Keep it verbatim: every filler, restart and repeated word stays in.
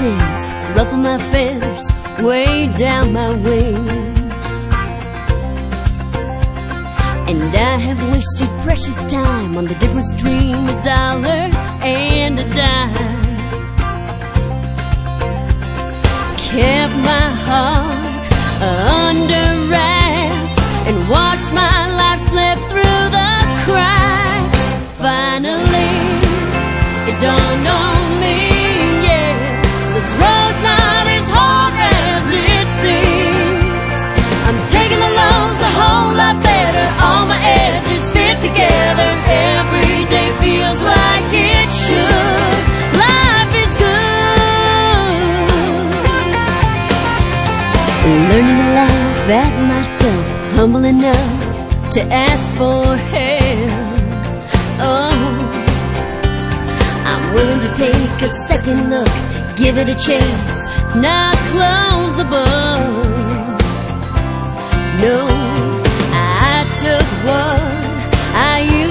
things ruffle my feathers, way down my wings. And I have wasted precious time on the difference between a dollar and a dime. Kept my heart under wraps and watched my life slip through the cracks. Finally, it dawned on me, yeah, this road's not as hard as it seems. I'm taking the lows a whole lot better, all my edges fit together. Every day feels like it should. Life is good. Learning to laugh at myself, humble enough to ask for help. Oh, I'm willing to take a second look, give it a chance, not close the book. No, I took what I